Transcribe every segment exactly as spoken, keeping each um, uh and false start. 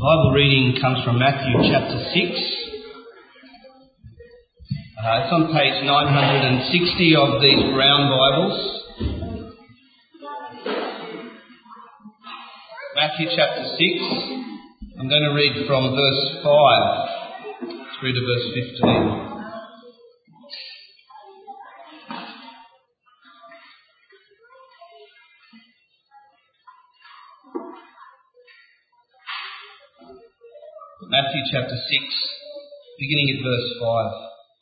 Bible reading comes from Matthew chapter six. Uh, it's on page nine hundred sixty of these brown Bibles. Matthew chapter six. I'm going to read from verse five through to verse fifteen. Matthew chapter six, beginning at verse five.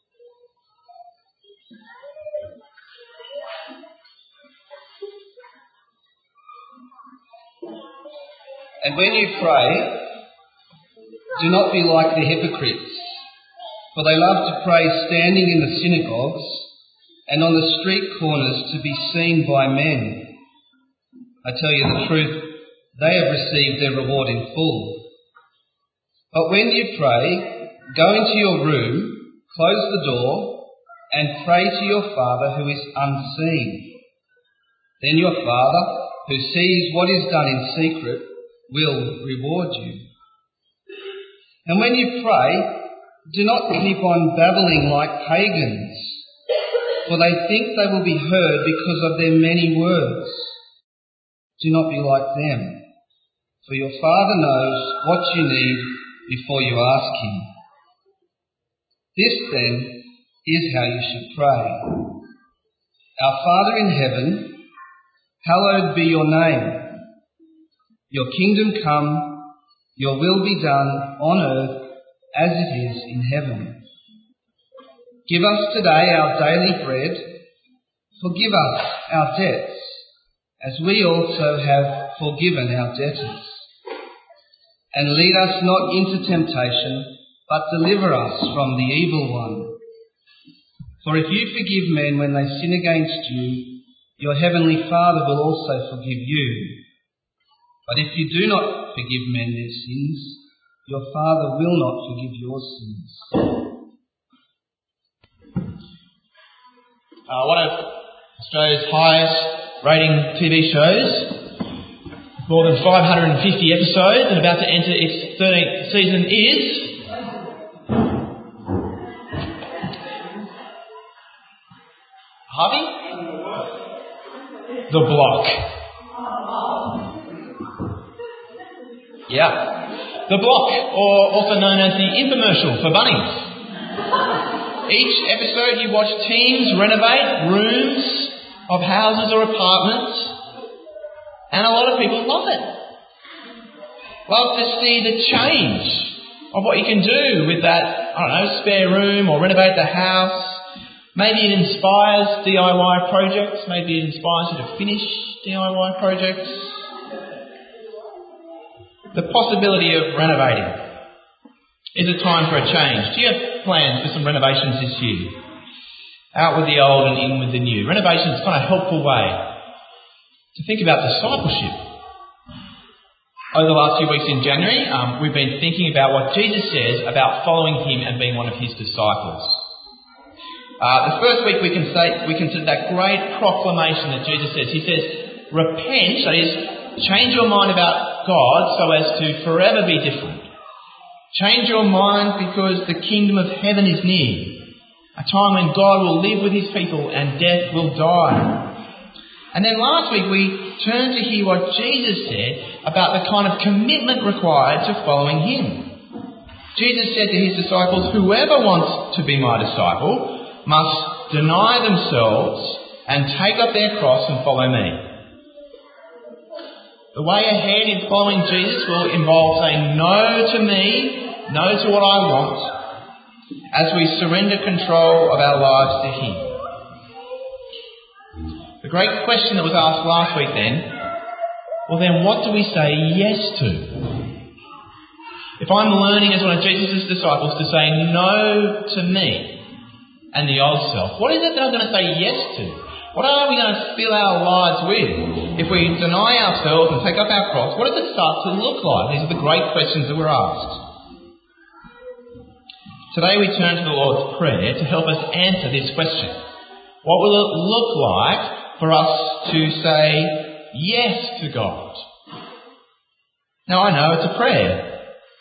And when you pray, do not be like the hypocrites, for they love to pray standing in the synagogues and on the street corners to be seen by men. I tell you the truth, they have received their reward in full. But when you pray, go into your room, close the door, and pray to your Father who is unseen. Then your Father, who sees what is done in secret, will reward you. And when you pray, do not keep on babbling like pagans, for they think they will be heard because of their many words. Do not be like them, for your Father knows what you need before you ask him. This then is how you should pray. Our Father in heaven, hallowed be your name. Your kingdom come, your will be done on earth as it is in heaven. Give us today our daily bread. Forgive us our debts, as we also have forgiven our debtors. And lead us not into temptation, but deliver us from the evil one. For if you forgive men when they sin against you, your heavenly Father will also forgive you. But if you do not forgive men their sins, your Father will not forgive your sins. Uh, one of Australia's highest rating T V shows, more than five hundred fifty episodes and about to enter its thirteenth season is Harvey? The Block. Yeah. The Block, or also known as the infomercial for Bunnings. Each episode you watch teams renovate rooms of houses or apartments, and a lot of people love it. Love to see the change of what you can do with that, I don't know, spare room or renovate the house. Maybe it inspires D I Y projects. Maybe it inspires you to finish D I Y projects. The possibility of renovating is a time for a change. Do you have plans for some renovations this year? Out with the old and in with the new. Renovation is kind of a helpful way to think about discipleship. Over the last few weeks in January, um, we've been thinking about what Jesus says about following him and being one of his disciples. Uh, the first week we can say we consider that great proclamation that Jesus says. He says, repent, that is, change your mind about God so as to forever be different. Change your mind because the kingdom of heaven is near. A time when God will live with his people and death will die. And then last week we turned to hear what Jesus said about the kind of commitment required to following him. Jesus said to his disciples, whoever wants to be my disciple must deny themselves and take up their cross and follow me. The way ahead in following Jesus will involve saying no to me, no to what I want, as we surrender control of our lives to him. The great question that was asked last week then, well then what do we say yes to? If I'm learning as one of Jesus' disciples to say no to me and the old self, what is it that I'm going to say yes to? What are we going to fill our lives with? If we deny ourselves and take up our cross, what does it start to look like? These are the great questions that were asked. Today we turn to the Lord's Prayer to help us answer this question. What will it look like for us to say yes to God? Now I know it's a prayer.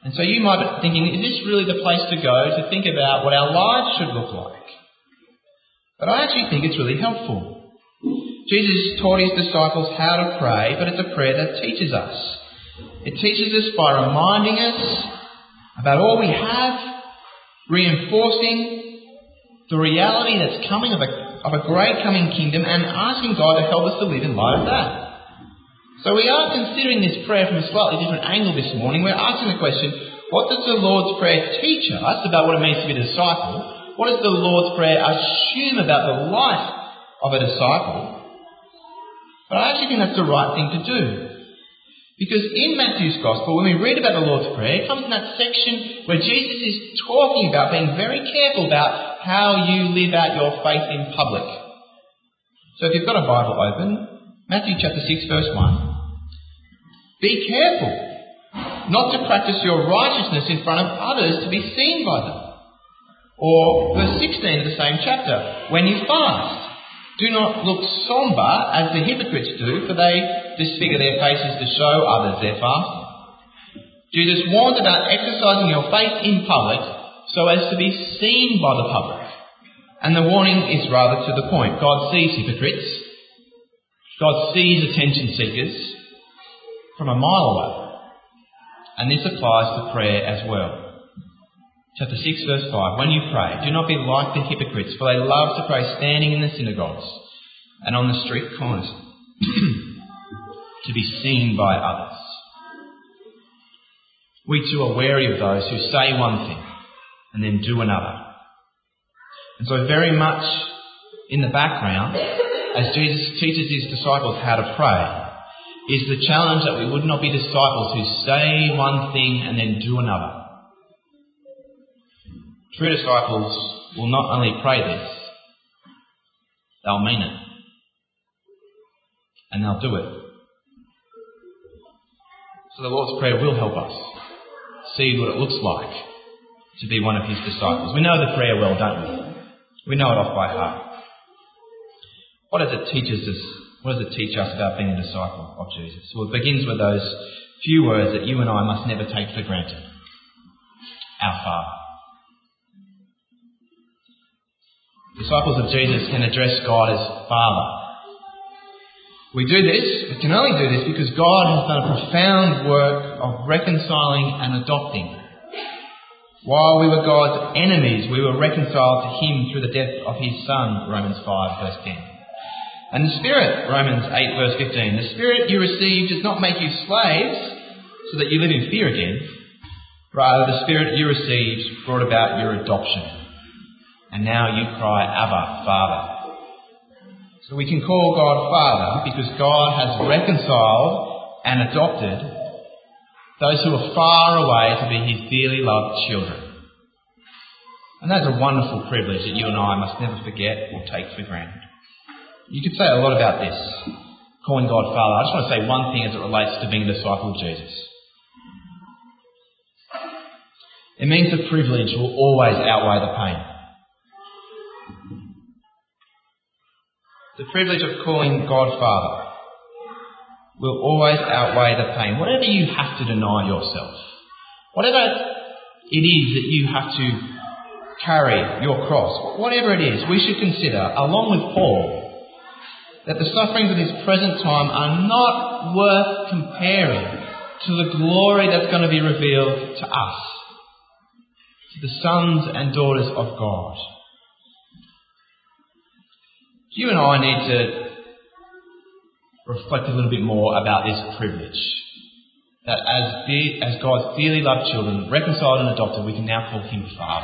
And so you might be thinking, is this really the place to go to think about what our lives should look like? But I actually think it's really helpful. Jesus taught his disciples how to pray, but it's a prayer that teaches us. It teaches us by reminding us about all we have, reinforcing the reality that's coming of a, of a great coming kingdom, and asking God to help us to live in light of that. So we are considering this prayer from a slightly different angle this morning. We're asking the question, what does the Lord's Prayer teach us about what it means to be a disciple? What does the Lord's Prayer assume about the life of a disciple? But I actually think that's the right thing to do. Because in Matthew's Gospel, when we read about the Lord's Prayer, it comes in that section where Jesus is talking about being very careful about how you live out your faith in public. So if you've got a Bible open, Matthew chapter six verse one. Be careful not to practice your righteousness in front of others to be seen by them. Or verse sixteen of the same chapter. When you fast, do not look sombre as the hypocrites do, for they disfigure their faces to show others their fasting. Jesus warned about exercising your faith in public so as to be seen by the public. And the warning is rather to the point. God sees hypocrites. God sees attention seekers from a mile away. And this applies to prayer as well. Chapter six verse five. When you pray, do not be like the hypocrites, for they love to pray standing in the synagogues and on the street corners to be seen by others. We too are wary of those who say one thing and then do another. And so very much in the background, as Jesus teaches his disciples how to pray, is the challenge that we would not be disciples who say one thing and then do another. True disciples will not only pray this, they'll mean it. And they'll do it. So the Lord's Prayer will help us see what it looks like to be one of his disciples. We know the prayer well, don't we? We know it off by heart. What does it teach us? What does it teach us about being a disciple of Jesus? Well, it begins with those few words that you and I must never take for granted. Our Father. Disciples of Jesus can address God as Father. We do this, we can only do this because God has done a profound work of reconciling and adopting. While we were God's enemies, we were reconciled to him through the death of his Son, Romans five verse ten. And the Spirit, Romans eight verse fifteen, the Spirit you received does not make you slaves so that you live in fear again. Rather, the Spirit you received brought about your adoption. And now you cry, Abba, Father. So we can call God Father because God has reconciled and adopted those who are far away to be his dearly loved children. And that's a wonderful privilege that you and I must never forget or take for granted. You could say a lot about this, calling God Father. I just want to say one thing as it relates to being a disciple of Jesus. It means the privilege will always outweigh the pain. The privilege of calling God Father will always outweigh the pain. Whatever you have to deny yourself, whatever it is that you have to carry your cross, whatever it is, we should consider, along with Paul, that the sufferings of this present time are not worth comparing to the glory that's going to be revealed to us, to the sons and daughters of God. You and I need to reflect a little bit more about this privilege. That as, de- as God's dearly loved children, reconciled and adopted, we can now call him Father.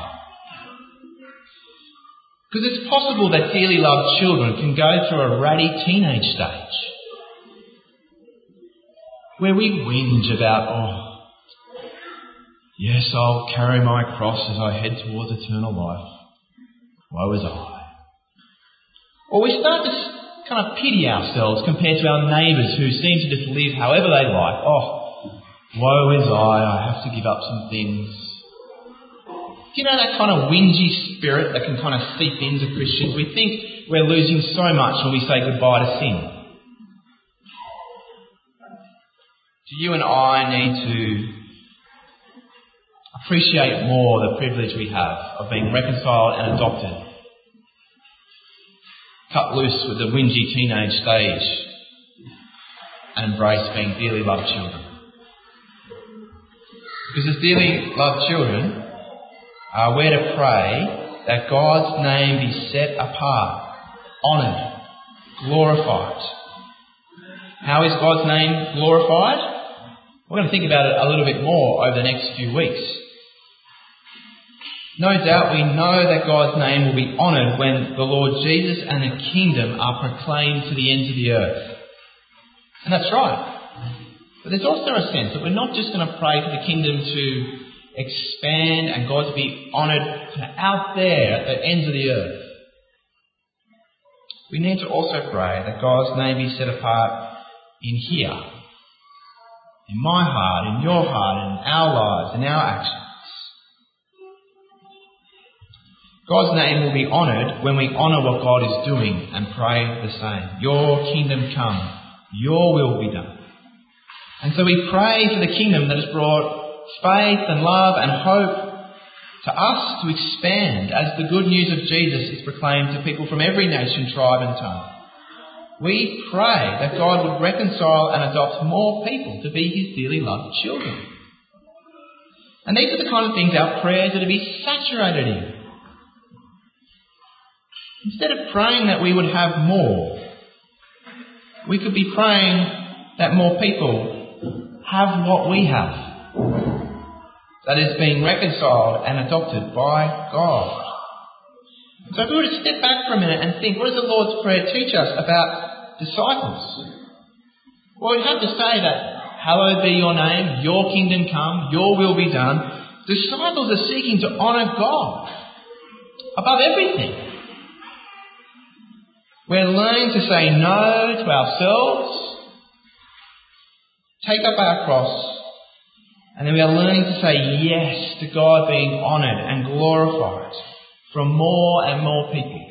Because it's possible that dearly loved children can go through a ratty teenage stage where we whinge about, oh, yes, I'll carry my cross as I head towards eternal life. Woe is I. Or we start to kind of pity ourselves compared to our neighbours who seem to just live however they like. Oh, woe is I, I have to give up some things. Do you know that kind of whingy spirit that can kind of seep into Christians? We think we're losing so much when we say goodbye to sin. Do you and I need to appreciate more the privilege we have of being reconciled and adopted. Cut loose with the whingy teenage stage and embrace being dearly loved children. Because as dearly loved children, uh, we're to pray that God's name be set apart, honoured, glorified. How is God's name glorified? We're going to think about it a little bit more over the next few weeks. No doubt we know that God's name will be honoured when the Lord Jesus and the kingdom are proclaimed to the ends of the earth. And that's right. But there's also a sense that we're not just going to pray for the kingdom to expand and God to be honoured out there at the ends of the earth. We need to also pray that God's name be set apart in here, in my heart, in your heart, in our lives, in our actions. God's name will be honoured when we honour what God is doing and pray the same. Your kingdom come, your will be done. And so we pray for the kingdom that has brought faith and love and hope to us to expand as the good news of Jesus is proclaimed to people from every nation, tribe and tongue. We pray that God would reconcile and adopt more people to be his dearly loved children. And these are the kind of things our prayers are to be saturated in. Instead of praying that we would have more, we could be praying that more people have what we have, that is being reconciled and adopted by God. So if we were to step back for a minute and think, what does the Lord's Prayer teach us about disciples? Well, we'd have to say that, hallowed be your name, your kingdom come, your will be done. Disciples are seeking to honour God above everything. We're learning to say no to ourselves, take up our cross, and then we are learning to say yes to God being honoured and glorified from more and more people.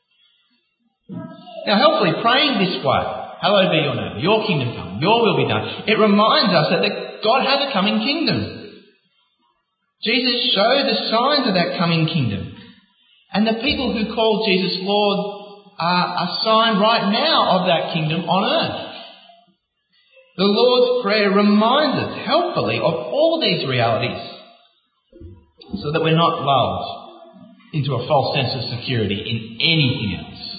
Now, helpfully, praying this way, hallowed be your name, your kingdom come, your will be done, it reminds us that God has a coming kingdom. Jesus showed the signs of that coming kingdom. And the people who call Jesus Lord are a sign right now of that kingdom on earth. The Lord's Prayer reminds us helpfully of all these realities so that we're not lulled into a false sense of security in anything else.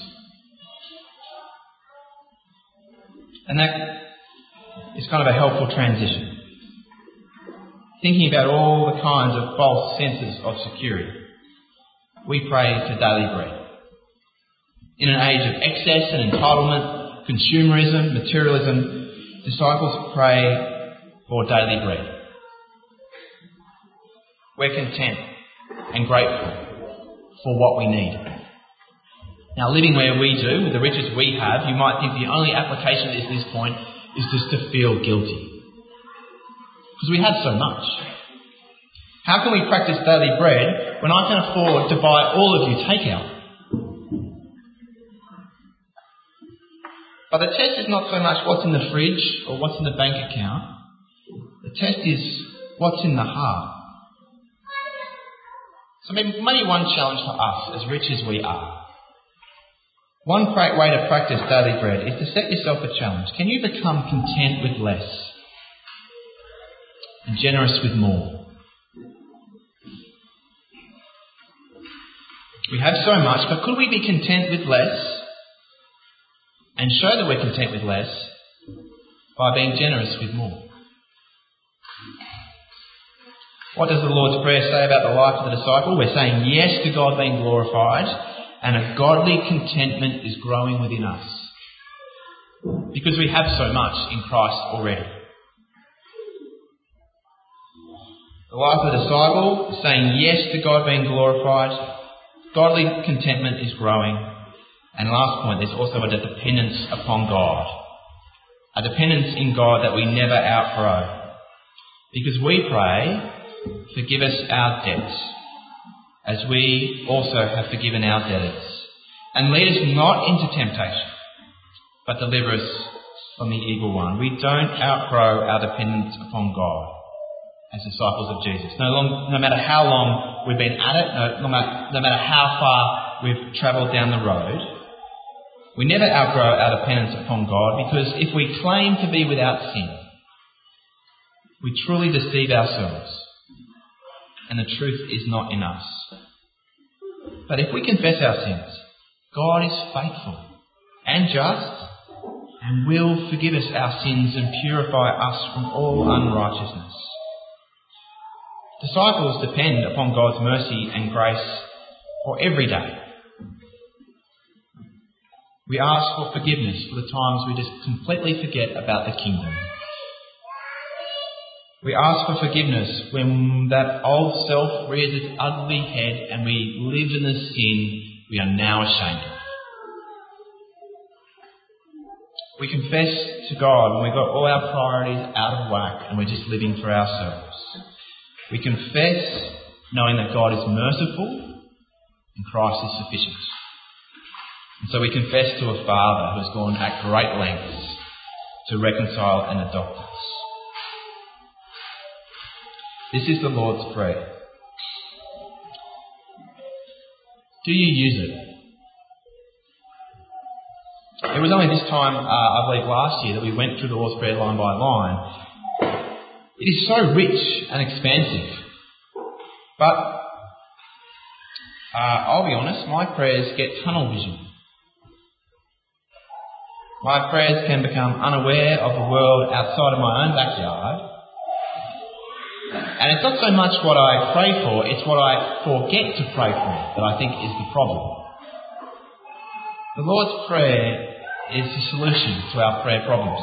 And that is kind of a helpful transition. Thinking about all the kinds of false senses of security, we pray for daily bread. In an age of excess and entitlement, consumerism, materialism, disciples pray for daily bread. We're content and grateful for what we need. Now, living where we do, with the riches we have, you might think the only application at this point is just to feel guilty. Because we have so much. How can we practice daily bread when I can afford to buy all of you takeout? But the test is not so much what's in the fridge or what's in the bank account. The test is what's in the heart. So maybe, maybe one challenge for us, as rich as we are. One great way to practice daily bread is to set yourself a challenge. Can you become content with less and generous with more? We have so much, but could we be content with less and show that we're content with less by being generous with more? What does the Lord's Prayer say about the life of the disciple? We're saying yes to God being glorified, and a godly contentment is growing within us. Because we have so much in Christ already. The life of the disciple is saying yes to God being glorified. Godly contentment is growing. And last point, there's also a dependence upon God. A dependence in God that we never outgrow. Because we pray, forgive us our debts, as we also have forgiven our debtors. And lead us not into temptation, but deliver us from the evil one. We don't outgrow our dependence upon God. as disciples of Jesus. No, long, no matter how long we've been at it, no, no, matter, no matter how far we've travelled down the road, we never outgrow our dependence upon God, because if we claim to be without sin, we truly deceive ourselves, and the truth is not in us. But if we confess our sins, God is faithful and just and will forgive us our sins and purify us from all unrighteousness. Disciples depend upon God's mercy and grace for every day. We ask for forgiveness for the times we just completely forget about the kingdom. We ask for forgiveness when that old self rears its ugly head and we live in the sin we are now ashamed of. We confess to God when we've got all our priorities out of whack and we're just living for ourselves. We confess knowing that God is merciful and Christ is sufficient. And so we confess to a Father who has gone at great lengths to reconcile and adopt us. This is the Lord's Prayer. Do you use it? It was only this time, uh, I believe last year, that we went through the Lord's Prayer line by line. It is so rich and expansive. But uh, I'll be honest, my prayers get tunnel vision. My prayers can become unaware of the world outside of my own backyard. And it's not so much what I pray for, it's what I forget to pray for that I think is the problem. The Lord's Prayer is the solution to our prayer problems.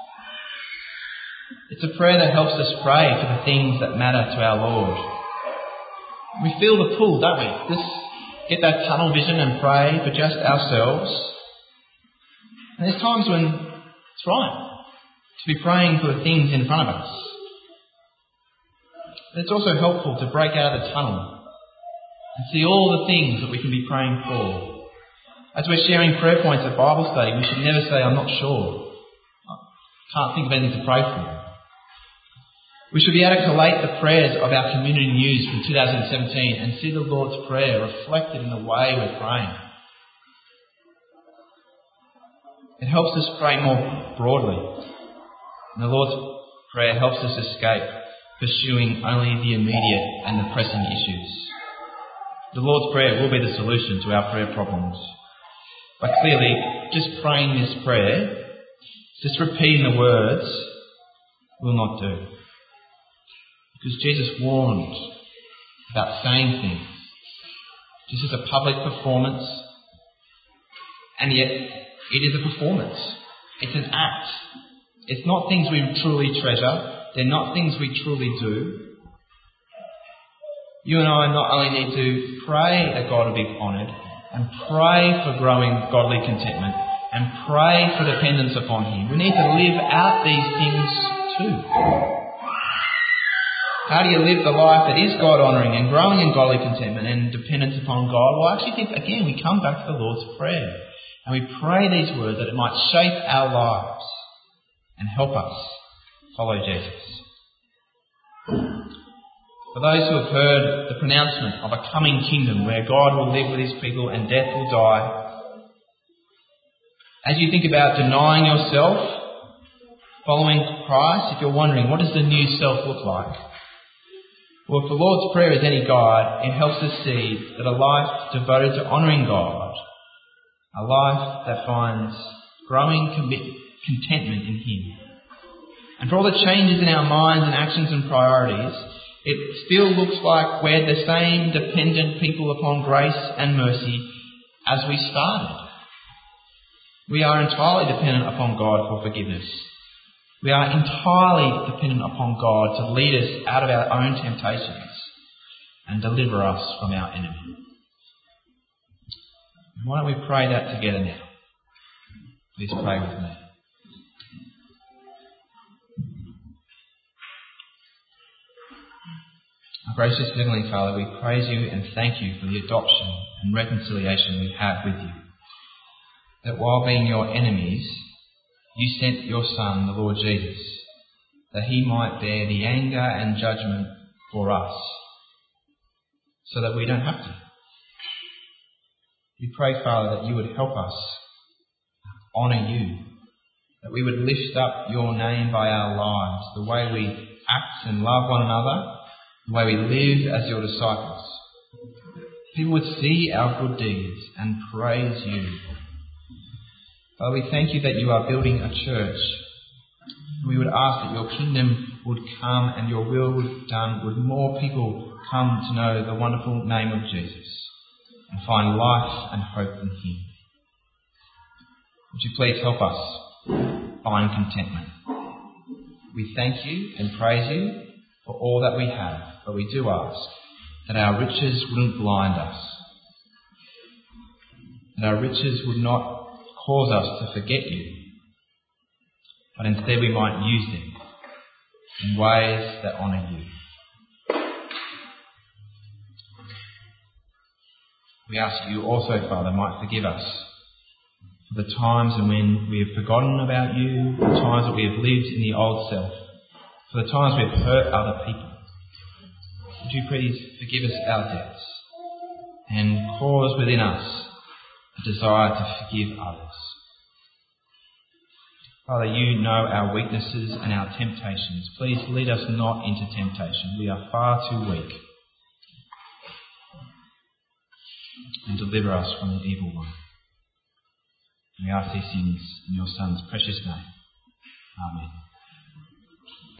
It's a prayer that helps us pray for the things that matter to our Lord. We feel the pull, don't we? Just get that tunnel vision and pray for just ourselves. And there's times when it's right to be praying for the things in front of us. But it's also helpful to break out of the tunnel and see all the things that we can be praying for. As we're sharing prayer points at Bible study, we should never say, I'm not sure. I can't think of anything to pray for. We should be able to collate the prayers of our community news from two thousand seventeen and see the Lord's Prayer reflected in the way we're praying. It helps us pray more broadly. And the Lord's Prayer helps us escape pursuing only the immediate and the pressing issues. The Lord's Prayer will be the solution to our prayer problems. But clearly, just praying this prayer, just repeating the words, will not do. Because Jesus warned about saying things just as a public performance, and yet it is a performance. It's an act. It's not things we truly treasure. They're not things we truly do. You and I not only need to pray that God will be honoured, and pray for growing godly contentment, and pray for dependence upon Him. We need to live out these things too. How do you live the life that is God-honouring and growing in godly contentment and dependence upon God? Well, I actually think, again, we come back to the Lord's Prayer and we pray these words that it might shape our lives and help us follow Jesus. For those who have heard the pronouncement of a coming kingdom where God will live with His people and death will die, as you think about denying yourself, following Christ, if you're wondering, what does the new self look like? Well, if the Lord's Prayer is any guide, it helps us see that a life devoted to honouring God, a life that finds growing commit- contentment in Him. And for all the changes in our minds and actions and priorities, it still looks like we're the same dependent people upon grace and mercy as we started. We are entirely dependent upon God for forgiveness. We are entirely dependent upon God to lead us out of our own temptations and deliver us from our enemy. Why don't we pray that together now? Please pray with me. Our gracious Heavenly Father, we praise You and thank You for the adoption and reconciliation we have with You. That while being Your enemies, You sent Your Son, the Lord Jesus, that he might bear the anger and judgment for us, so that we don't have to. We pray, Father, that you would help us honour you, that we would lift up your name by our lives, the way we act and love one another, the way we live as your disciples. People would see our good deeds and praise you. Father, we thank you that you are building a church. We would ask that your kingdom would come and your will would be done. Would more people come to know the wonderful name of Jesus and find life and hope in him. Would you please help us find contentment? We thank you and praise you for all that we have, but we do ask that our riches wouldn't blind us, that our riches would not cause us to forget you, but instead we might use them in ways that honour you. We ask that you also, Father, might forgive us for the times when we have forgotten about you, the times that we have lived in the old self, for the times we have hurt other people. Would you please forgive us our debts and cause within us a desire to forgive others. Father, you know our weaknesses and our temptations. Please lead us not into temptation. We are far too weak. And deliver us from the evil one. We ask these things in your Son's precious name. Amen.